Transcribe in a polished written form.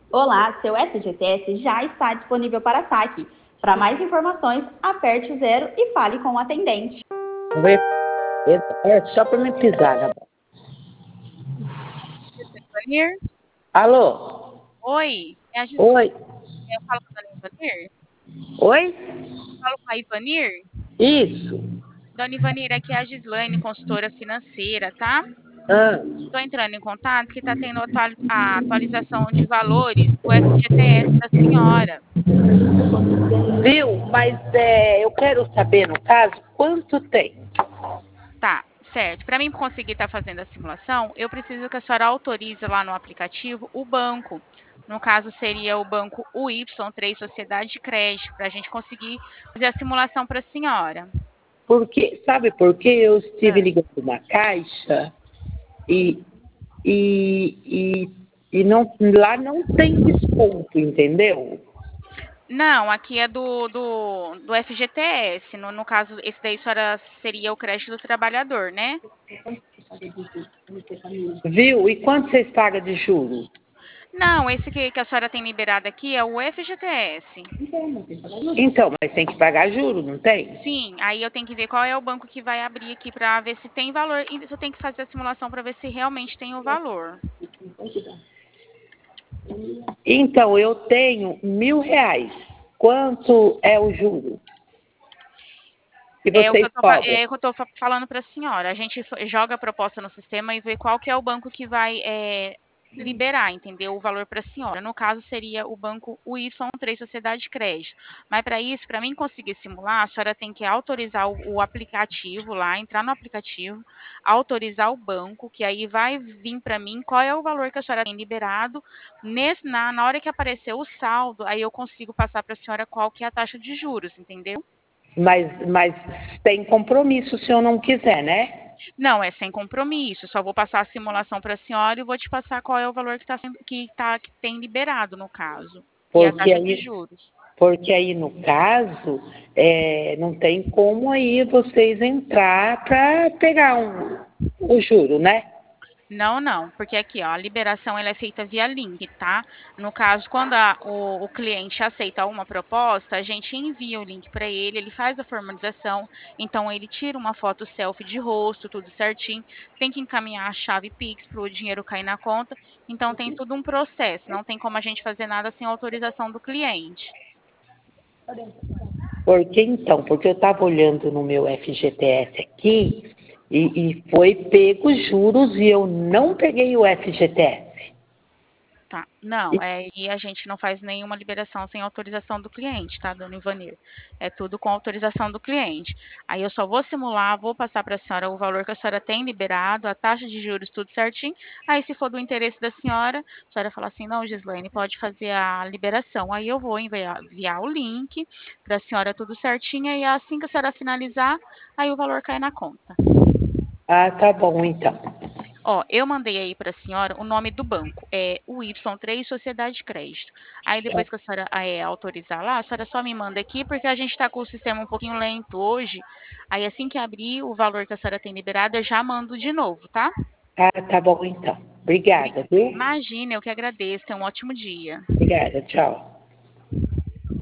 Olá, seu FGTS já está disponível para saque. Para mais informações, aperte o zero e fale com o atendente. É só para me pisar, né? Ivanir? Alô? Oi, é a Gislaine. Oi? Eu falo com a Dona Ivanir? Oi? Falo com a Ivanir? Isso. Dona Ivanir, aqui é a Gislaine, consultora financeira, tá? Ah, Estou entrando em contato que está tendo a atualização de valores do FGTS da senhora. viu? Mas eu quero saber, no caso, quanto tem? Tá, certo. Para mim conseguir estar fazendo a simulação, eu preciso que a senhora autorize lá no aplicativo o banco. No caso, seria o banco UY3 Sociedade de Crédito, para a gente conseguir fazer a simulação para a senhora. Porque, sabe por quê? Eu estive Ah. ligando na caixa e, e, e não, lá não tem desconto, entendeu? Não, aqui é do FGTS. No caso, esse daí seria o crédito do trabalhador, né? Viu? E quanto vocês pagam de juros? Não, esse que a senhora tem liberado aqui é o FGTS. Então, mas tem que pagar juros, não tem? Sim, aí eu tenho que ver qual é o banco que vai abrir aqui para ver se tem valor. E eu tenho que fazer a simulação para ver se realmente tem o valor. Então, eu tenho R$ 1.000. Quanto é o juro que É o que vocês eu tô, cobram? falando para a senhora. A gente joga a proposta no sistema e vê qual que é o banco que vai liberar, entendeu? O valor para a senhora. No caso, seria o banco UY3 Sociedade de Crédito. Mas para isso, para mim conseguir simular, a senhora tem que autorizar o aplicativo lá, entrar no aplicativo, autorizar o banco, que aí vai vir para mim qual é o valor que a senhora tem liberado. Na hora que aparecer o saldo, aí eu consigo passar para a senhora qual que é a taxa de juros, entendeu? Mas tem compromisso se eu não quiser, né? Não, é sem compromisso. Só vou passar a simulação para a senhora e vou te passar qual é o valor que está sendo, que tem liberado no caso e a Porque taxa de aí, juros. porque aí no caso, não tem como aí vocês entrar para pegar o juro, né? Não, não, porque aqui, ó, a liberação ela é feita via link, tá? No caso, quando o cliente aceita uma proposta, a gente envia o link para ele, ele faz a formalização, então ele tira uma foto selfie de rosto, tudo certinho, tem que encaminhar a chave Pix para o dinheiro cair na conta, então tem tudo um processo, não tem como a gente fazer nada sem autorização do cliente. Porque eu estava olhando no meu FGTS aqui e foi pego juros e eu não peguei o FGTS. Tá, não, e a gente não faz nenhuma liberação sem autorização do cliente, tá, dona Ivanir? É tudo com autorização do cliente. Aí eu só vou simular, vou passar para a senhora o valor que a senhora tem liberado, a taxa de juros, tudo certinho. Aí, se for do interesse da senhora, a senhora fala assim: não, Gislaine, pode fazer a liberação. Aí eu vou enviar o link para a senhora, tudo certinho, e assim que a senhora finalizar, aí o valor cai na conta. Ah, tá bom então. Ó, eu mandei aí para a senhora o nome do banco, é o Y3 Sociedade de Crédito. Aí depois que a senhora autorizar lá, a senhora só me manda aqui, porque a gente está com o sistema um pouquinho lento hoje. Aí assim que abrir o valor que a senhora tem liberado, eu já mando de novo, tá? Ah, tá bom então. Obrigada, viu? Imagina, eu que agradeço. Tenha um ótimo dia. Obrigada, tchau.